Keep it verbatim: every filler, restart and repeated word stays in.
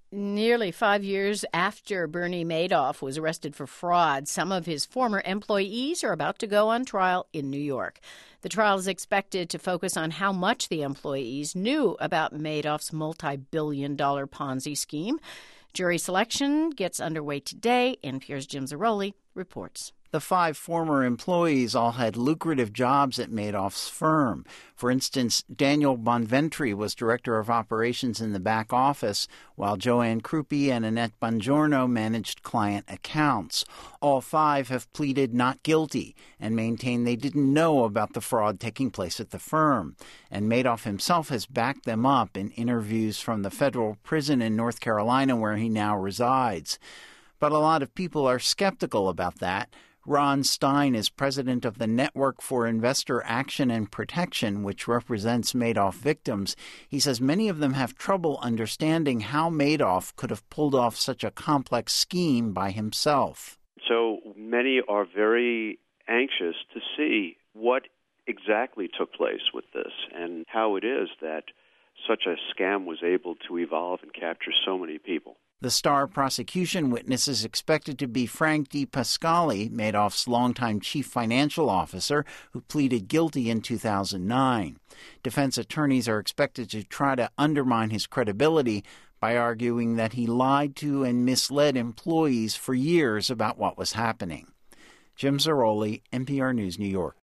Nearly five years after Bernie Madoff was arrested for fraud, some of his former employees are about to go on trial in New York. The trial is expected to focus on how much the employees knew about Madoff's multi-billion dollar Ponzi scheme. Jury selection gets underway today. N P R's Jim Zarroli reports. The five former employees all had lucrative jobs at Madoff's firm. For instance, Daniel Bonventri was director of operations in the back office, while Joanne Krupi and Annette Bongiorno managed client accounts. All five have pleaded not guilty and maintain they didn't know about the fraud taking place at the firm. And Madoff himself has backed them up in interviews from the federal prison in North Carolina where he now resides. But a lot of people are skeptical about that. Ron Stein is president of the Network for Investor Action and Protection, which represents Madoff victims. He says many of them have trouble understanding how Madoff could have pulled off such a complex scheme by himself. So many are very anxious to see what exactly took place with this and how it is that such a scam was able to evolve and capture so many people. The star prosecution witness is expected to be Frank DePascali, Madoff's longtime chief financial officer, who pleaded guilty in two thousand nine. Defense attorneys are expected to try to undermine his credibility by arguing that he lied to and misled employees for years about what was happening. Jim Zarroli, N P R News, New York.